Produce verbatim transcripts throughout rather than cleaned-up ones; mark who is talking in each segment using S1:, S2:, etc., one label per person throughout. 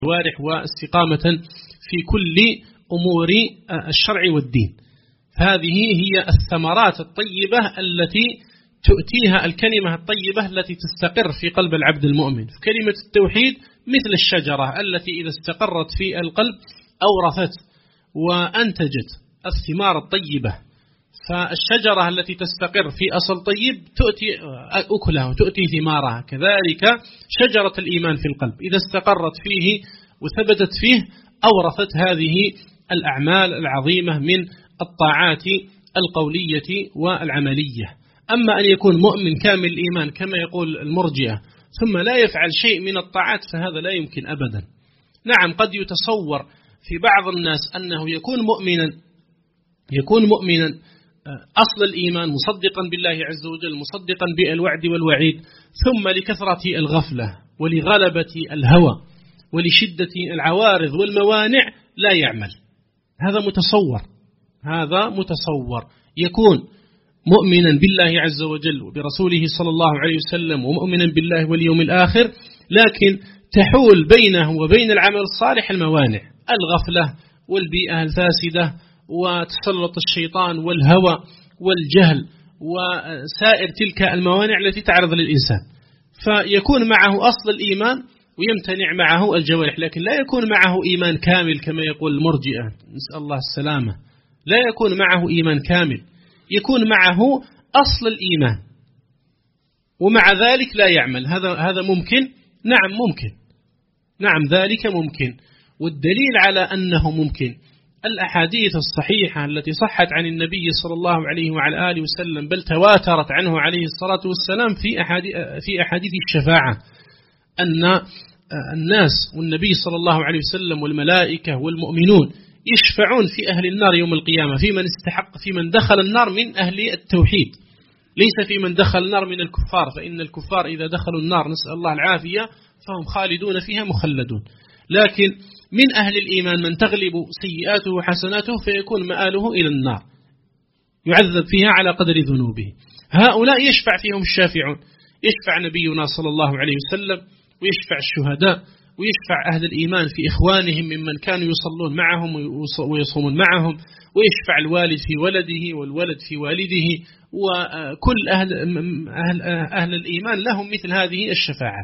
S1: الجوارح واستقامة في كل أمور الشرع والدين. هذه هي الثمرات الطيبة التي تؤتيها الكلمة الطيبة التي تستقر في قلب العبد المؤمن. كلمة التوحيد مثل الشجرة التي إذا استقرت في القلب أورثت وأنتجت الثمار الطيبة. فالشجرة التي تستقر في أصل طيب تؤتي أكلها وتؤتي ثمارها، كذلك شجرة الإيمان في القلب إذا استقرت فيه وثبتت فيه أورثت هذه الأعمال العظيمة من الطاعات القولية والعملية. أما أن يكون مؤمن كامل الإيمان كما يقول المرجئة ثم لا يفعل شيء من الطاعات فهذا لا يمكن أبدا. نعم قد يتصور في بعض الناس أنه يكون مؤمنا يكون مؤمنا أصل الإيمان مصدقا بالله عز وجل مصدقا بالوعد والوعيد، ثم لكثرة الغفلة ولغلبة الهوى ولشدة العوارض والموانع لا يعمل. هذا متصور هذا متصور يكون مؤمنا بالله عز وجل وبرسوله صلى الله عليه وسلم ومؤمنا بالله واليوم الآخر، لكن تحول بينه وبين العمل الصالح الموانع، الغفلة والبيئة الفاسدة وتسلط الشيطان والهوى والجهل وسائر تلك الموانع التي تعرض للإنسان، فيكون معه أصل الإيمان ويمتنع معه الجوارح، لكن لا يكون معه إيمان كامل كما يقول المرجئة، نسأل الله السلامة. لا يكون معه إيمان كامل، يكون معه أصل الإيمان ومع ذلك لا يعمل. هذا هذا ممكن؟ نعم ممكن، نعم ذلك ممكن. والدليل على أنه ممكن الأحاديث الصحيحة التي صحت عن النبي صلى الله عليه وعلى آله وسلم بل تواترت عنه عليه الصلاة والسلام في أحاديث في أحاديث الشفاعة، أن الناس والنبي صلى الله عليه وسلم والملائكة والمؤمنون يشفعون في أهل النار يوم القيامة في من استحق في من دخل النار من أهل التوحيد، ليس في من دخل النار من الكفار، فإن الكفار إذا دخلوا النار نسأل الله العافية فهم خالدون فيها مخلدون، لكن من أهل الإيمان من تغلب سيئاته وحسناته فيكون مآله إلى النار يعذب فيها على قدر ذنوبه. هؤلاء يشفع فيهم الشافعون، يشفع نبينا صلى الله عليه وسلم ويشفع الشهداء ويشفع أهل الإيمان في إخوانهم ممن كانوا يصلون معهم ويصومون معهم، ويشفع الوالد في ولده والولد في والده، وكل أهل, أهل, أهل الإيمان لهم مثل هذه الشفاعات.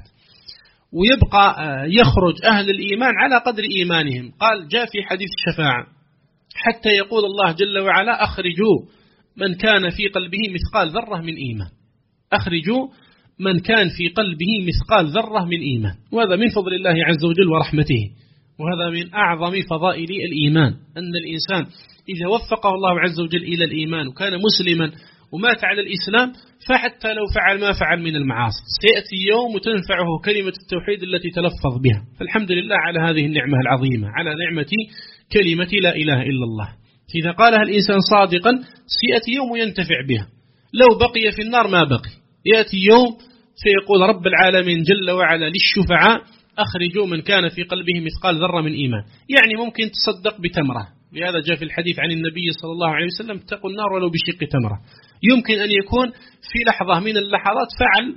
S1: ويبقى يخرج أهل الإيمان على قدر إيمانهم. قال جاء في حديث الشفاعة حتى يقول الله جل وعلا أخرجوا من كان في قلبه مثقال ذرة من إيمان، أخرجوا من كان في قلبه مثقال ذرة من إيمان. وهذا من فضل الله عز وجل ورحمته، وهذا من أعظم فضائل الإيمان، أن الإنسان إذا وفقه الله عز وجل إلى الإيمان وكان مسلما ومات على الإسلام فحتى لو فعل ما فعل من المعاصي سيأتي يوم وتنفعه كلمة التوحيد التي تلفظ بها. فالحمد لله على هذه النعمة العظيمة، على نعمة كلمة لا إله إلا الله. إذا قالها الإنسان صادقا سيأتي يوم ينتفع بها، لو بقي في النار ما بقي. يأتي يوم فيقول رب العالمين جل وعلا للشفعاء أخرجوا من كان في قلبه مثقال ذرة من إيمان، يعني ممكن تصدق بتمرة، لهذا جاء في الحديث عن النبي صلى الله عليه وسلم اتقوا النار ولو بشق تمرة. يمكن أن يكون في لحظة من اللحظات فعل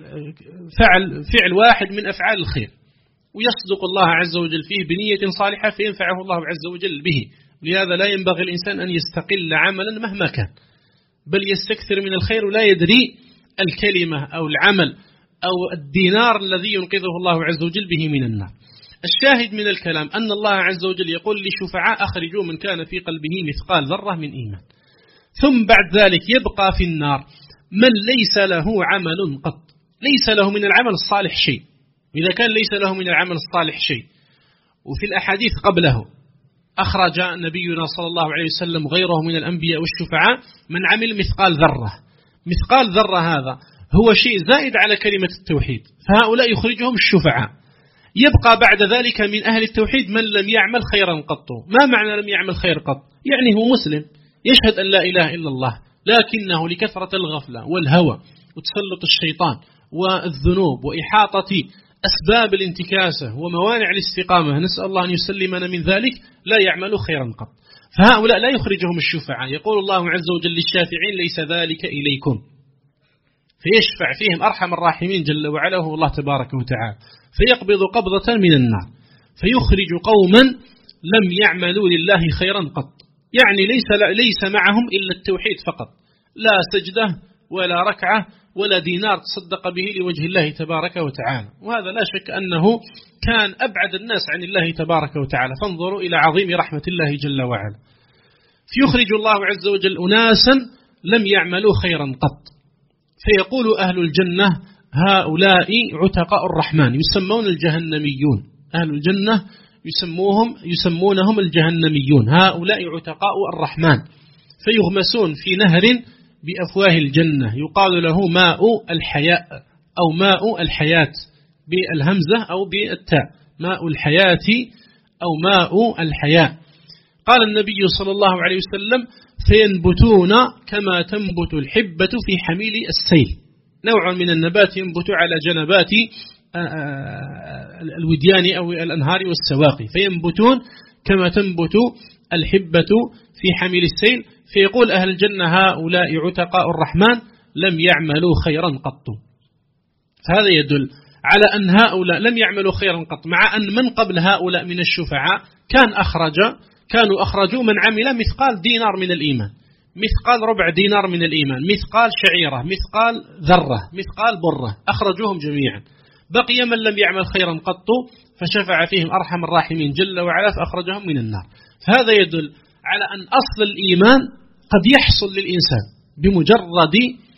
S1: فعل فعل واحد من أفعال الخير ويصدق الله عز وجل فيه بنية صالحة فينفعه الله عز وجل به. لهذا لا ينبغي الإنسان أن يستقل عملا مهما كان، بل يستكثر من الخير ولا يدري الكلمة أو العمل أو الدينار الذي ينقذه الله عز وجل به من النار. الشاهد من الكلام أن الله عز وجل يقول لشفعاء أخرجوا من كان في قلبه مثقال ذرة من إيمان، ثم بعد ذلك يبقى في النار من ليس له عمل قط، ليس له من العمل الصالح شيء. إذا كان ليس له من العمل الصالح شيء، وفي الأحاديث قبله أخرج نبينا صلى الله عليه وسلم غيره من الأنبياء والشفعاء من عمل مثقال ذرة. مثقال ذرة هذا هو شيء زائد على كلمة التوحيد، فهؤلاء يخرجهم الشفعاء. يبقى بعد ذلك من أهل التوحيد من لم يعمل خيرا قط. ما معنى لم يعمل خير قط؟ يعني هو مسلم يشهد أن لا إله إلا الله، لكنه لكثرة الغفلة والهوى وتسلط الشيطان والذنوب وإحاطة أسباب الانتكاسة وموانع الاستقامة، نسأل الله أن يسلمنا من ذلك، لا يعمل خيرا قط. فهؤلاء لا يخرجهم الشفعاء. يقول الله عز وجل للشافعين ليس ذلك إليكم، فيشفع فيهم أرحم الراحمين جل وعلا هو الله تبارك وتعالى، فيقبض قبضة من النار. فيخرج قوما لم يعملوا لله خيرا قط، يعني ليس ليس معهم إلا التوحيد فقط، لا سجدة ولا ركعة ولا دينار تصدق به لوجه الله تبارك وتعالى. وهذا لا شك أنه كان أبعد الناس عن الله تبارك وتعالى، فانظروا إلى عظيم رحمة الله جل وعلا. فيخرج الله عز وجل أناسا لم يعملوا خيرا قط، فيقول أهل الجنة هؤلاء عتقاء الرحمن، يسمون الجهنميون، أهل الجنة يسموهم يسمونهم الجهنميون، هؤلاء عتقاء الرحمن، فيغمسون في نهر بأفواه الجنة يقال له ماء الحياء أو ماء الحياة بالهمزة أو بالتاء، ماء الحياة أو ماء الحياة. قال النبي صلى الله عليه وسلم فينبتون كما تنبت الحبة في حميل السيل، نوع من النبات ينبت على جنبات الوديان أو الأنهار والسواقي، فينبتون كما تنبت الحبة في حميل السيل. فيقول أهل الجنة هؤلاء عتقاء الرحمن لم يعملوا خيرا قط. هذا يدل على أن هؤلاء لم يعملوا خيرا قط، مع أن من قبل هؤلاء من الشفعاء كان أخرج كانوا أخرجوا من عمل مثقال دينار من الإيمان، مثقال ربع دينار من الإيمان، مثقال شعيرة، مثقال ذرة، مثقال برة، أخرجوهم جميعا. بقي من لم يعمل خيرا قط فشفع فيهم أرحم الراحمين جل وعلا فأخرجهم من النار. فهذا يدل على أن أصل الإيمان قد يحصل للإنسان بمجرد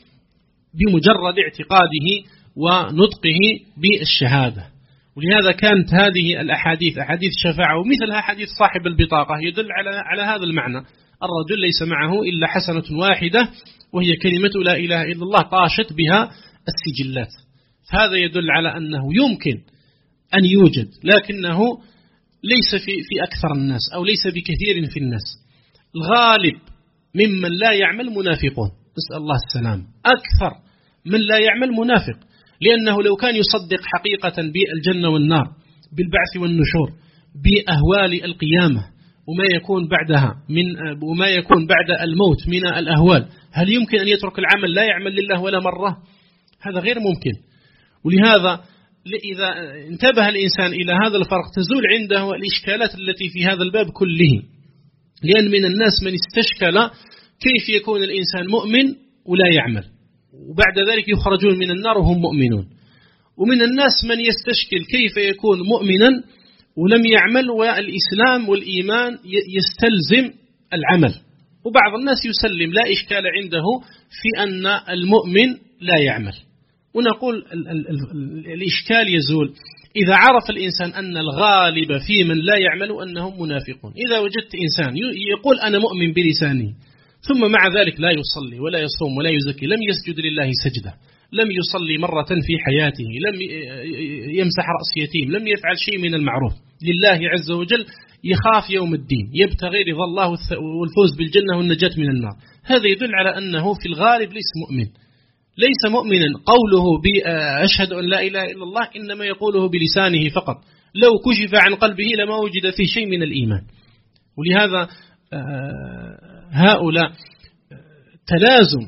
S1: بمجرد اعتقاده ونطقه بالشهادة. ولهذا كانت هذه الأحاديث أحاديث الشفاعة ومثلها حديث صاحب البطاقة يدل على على هذا المعنى، الرجل ليس معه إلا حسنة واحدة وهي كلمة لا إله إلا الله طاشت بها السجلات. هذا يدل على أنه يمكن أن يوجد، لكنه ليس في في أكثر الناس أو ليس بكثير في الناس. الغالب ممن لا يعمل منافقون، نسأل الله السلام، أكثر من لا يعمل منافق، لأنه لو كان يصدق حقيقة بالجنة والنار، بالبعث والنشور، بأهوال القيامة وما يكون بعدها من وما يكون بعد الموت من الأهوال، هل يمكن أن يترك العمل لا يعمل لله ولا مرة؟ هذا غير ممكن. ولهذا إذا انتبه الإنسان إلى هذا الفرق تزول عنده الإشكالات التي في هذا الباب كله. لأن من الناس من استشكل كيف يكون الإنسان مؤمن ولا يعمل، وبعد ذلك يخرجون من النار وهم مؤمنون. ومن الناس من يستشكل كيف يكون مؤمنا ولم يعمل، والإسلام والإيمان يستلزم العمل. وبعض الناس يسلم لا إشكال عنده في أن المؤمن لا يعمل. ونقول ال ال ال الإشكال يزول إذا عرف الإنسان أن الغالب في من لا يعمل أنهم منافقون. إذا وجدت إنسان يقول أنا مؤمن بلسانه ثم مع ذلك لا يصلي ولا يصوم ولا يزكي، لم يسجد لله سجدة، لم يصلي مرة في حياته، لم يمسح رأس يتيم، لم يفعل شيء من المعروف لله عز وجل، يخاف يوم الدين، يبتغي رضا الله والفوز بالجنة والنجاة من النار، هذا يدل على أنه في الغالب ليس مؤمن، ليس مؤمنا. قوله بأشهد أن لا إله إلا الله إنما يقوله بلسانه فقط، لو كشف عن قلبه لما وجد في شيء من الإيمان. ولهذا هؤلاء تلازم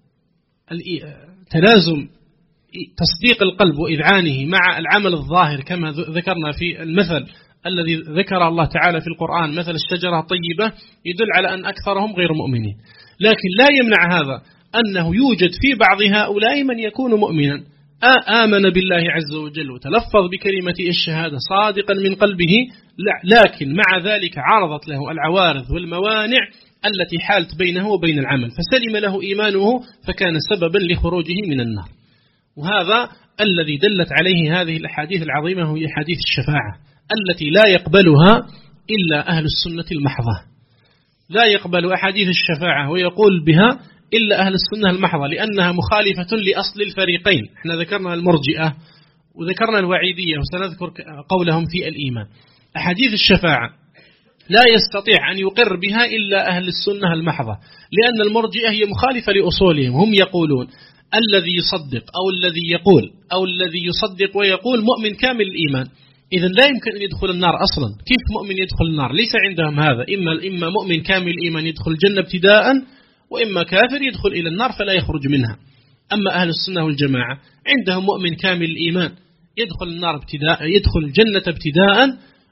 S1: تلازم تصديق القلب وإذعانه مع العمل الظاهر، كما ذكرنا في المثل الذي ذكر الله تعالى في القرآن، مثل الشجرة الطيبة، يدل على أن أكثرهم غير مؤمنين. لكن لا يمنع هذا أنه يوجد في بعض هؤلاء من يكون مؤمنا، آمن بالله عز وجل وتلفظ بكلمة الشهادة صادقا من قلبه، لكن مع ذلك عرضت له العوارض والموانع التي حالت بينه وبين العمل، فسلم له إيمانه فكان سببا لخروجه من النار. وهذا الذي دلت عليه هذه الأحاديث العظيمة، هي حديث الشفاعة التي لا يقبلها إلا أهل السنة المحضة، لا يقبل أحاديث الشفاعة ويقول بها إلا أهل السنة المحضة، لأنها مخالفة لأصل الفريقين. احنا ذكرنا المرجئة وذكرنا الوعيدية وسنذكر قولهم في الإيمان. أحاديث الشفاعة لا يستطيع أن يقر بها إلا أهل السنة المحضة، لأن المرجئة هي مخالفة لأصولهم. هم يقولون الذي يصدق أو الذي يقول أو الذي يصدق ويقول مؤمن كامل الإيمان، إذن لا يمكن أن يدخل النار أصلا. كيف مؤمن يدخل النار؟ ليس عندهم هذا، إما إما مؤمن كامل الإيمان يدخل الجنة ابتداء، وإما كافر يدخل إلى النار فلا يخرج منها. أما أهل السنة والجماعة عندهم مؤمن كامل الإيمان يدخل النار ابتداء، يدخل الجنة ابتداء،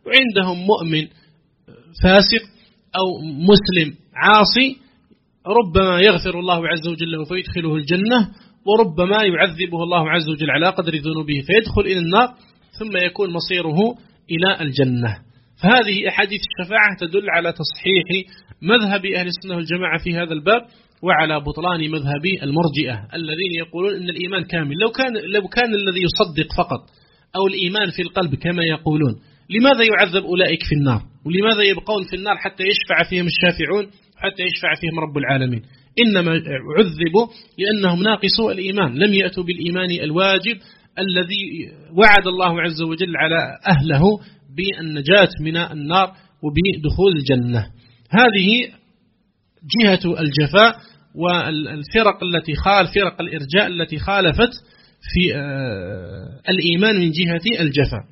S1: وعندهم مؤمن فاسق أو مسلم عاصي ربما يغفر الله عز وجل له فيدخله الجنة، وربما يعذبه الله عز وجل على قدر ذنوبه فيدخل إلى النار ثم يكون مصيره إلى الجنة. فهذه أحاديث الشفاعة تدل على تصحيح مذهب أهل السنة والجماعة في هذا الباب، وعلى بطلان مذهب المرجئة الذين يقولون إن الإيمان كامل. لو كان, لو كان الذي يصدق فقط أو الإيمان في القلب كما يقولون، لماذا يعذب أولئك في النار؟ ولماذا يبقون في النار حتى يشفع فيهم الشافعون، حتى يشفع فيهم رب العالمين؟ إنما عذبوا لأنهم ناقصوا الإيمان، لم يأتوا بالإيمان الواجب الذي وعد الله عز وجل على أهله بالنجاة من النار وبدخول الجنة. هذه جهة الجفاء والفرق التي خال فرق الإرجاء التي خالفت في الإيمان من جهة الجفاء.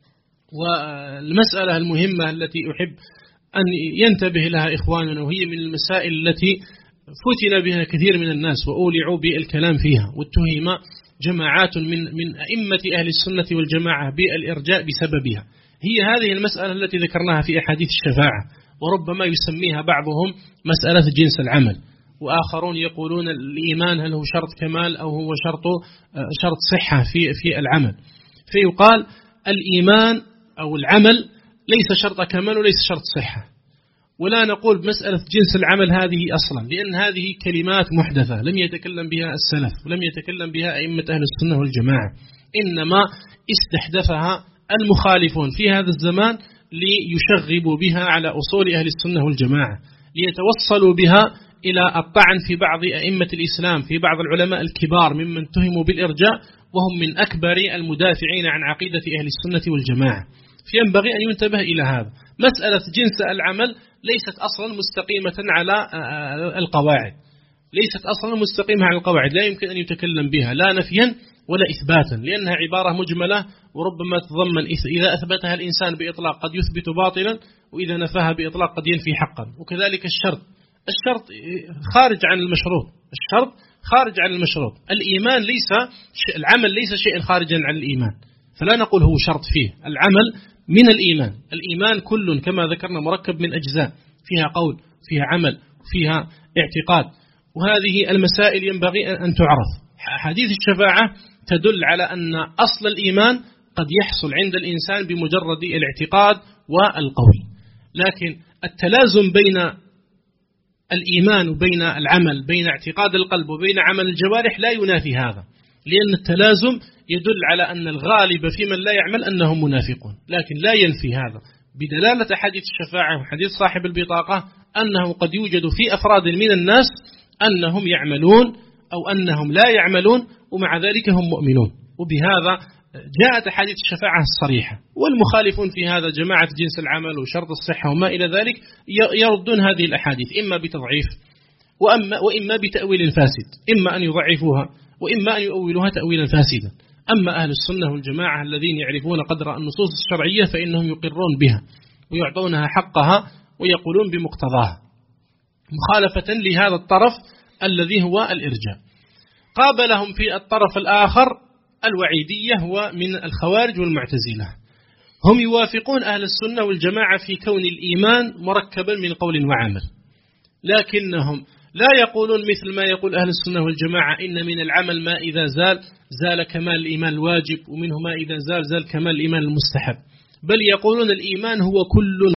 S1: والمسألة المهمة التي أحب أن ينتبه لها إخواننا، وهي من المسائل التي فتن بها كثير من الناس وأولعوا بالكلام فيها، واتهم جماعات من من أئمة أهل السنة والجماعة بالإرجاء بسببها، هي هذه المسألة التي ذكرناها في أحاديث الشفاعة، وربما يسميها بعضهم مسألة جنس العمل، وآخرون يقولون الإيمان هل هو شرط كمال أو هو شرط شرط صحة في في العمل. فيقال الإيمان أو العمل ليس شرط كمال وليس شرط صحة، ولا نقول بمسألة جنس العمل هذه أصلا، لأن هذه كلمات محدثة لم يتكلم بها السلف ولم يتكلم بها أئمة أهل السنة والجماعة، إنما استحدثها المخالفون في هذا الزمان ليشغبوا بها على أصول أهل السنة والجماعة، ليتوصلوا بها إلى الطعن في بعض أئمة الإسلام، في بعض العلماء الكبار ممن تهموا بالإرجاء وهم من أكبر المدافعين عن عقيدة أهل السنة والجماعة. فينبغي أن ينتبه إلى هذا. مسألة جنس العمل ليست أصلا مستقيمة على القواعد، ليست أصلا مستقيمة على القواعد، لا يمكن أن يتكلم بها لا نفيا ولا إثباتا، لأنها عبارة مجملة وربما تضمن إذا أثبتها الإنسان بإطلاق قد يثبت باطلا، وإذا نفاها بإطلاق قد ينفي حقا. وكذلك الشرط، الشرط خارج عن المشروط، الشرط خارج عن المشروط. الإيمان ليس العمل ليس شيئا خارجا عن الإيمان، فلا نقول هو شرط فيه. العمل من الإيمان، الإيمان كل كما ذكرنا مركب من أجزاء، فيها قول، فيها عمل، فيها اعتقاد، وهذه المسائل ينبغي أن تعرف. حديث الشفاعة تدل على أن أصل الإيمان قد يحصل عند الإنسان بمجرد الاعتقاد والقول، لكن التلازم بين الإيمان وبين العمل، بين اعتقاد القلب وبين عمل الجوارح لا ينافي هذا، لأن التلازم يدل على أن الغالب في من لا يعمل أنهم منافقون، لكن لا ينفي هذا بدلالة حديث الشفاعة وحديث صاحب البطاقة أنه قد يوجد في أفراد من الناس أنهم يعملون أو أنهم لا يعملون ومع ذلك هم مؤمنون. وبهذا جاءت حديث الشفاعة الصريحة. والمخالفون في هذا جماعة جنس العمل وشرط الصحة وما إلى ذلك يردون هذه الأحاديث إما بتضعيف وإما, وإما بتأويل فاسد، إما أن يضعفوها وإما أن يؤولوها تأويلا فاسدا. أما أهل السنة والجماعة الذين يعرفون قدر النصوص الشرعية فإنهم يقرون بها ويعطونها حقها ويقولون بمقتضاها، مخالفة لهذا الطرف الذي هو الإرجاء. قابلهم في الطرف الآخر الوعيدية ومن الخوارج والمعتزلة، هم يوافقون أهل السنة والجماعة في كون الإيمان مركبا من قول وعمل، لكنهم لا يقولون مثل ما يقول أهل السنة والجماعة إن من العمل ما إذا زال زال كمال الإيمان الواجب، ومنه ما إذا زال زال كمال الإيمان المستحب، بل يقولون الإيمان هو كل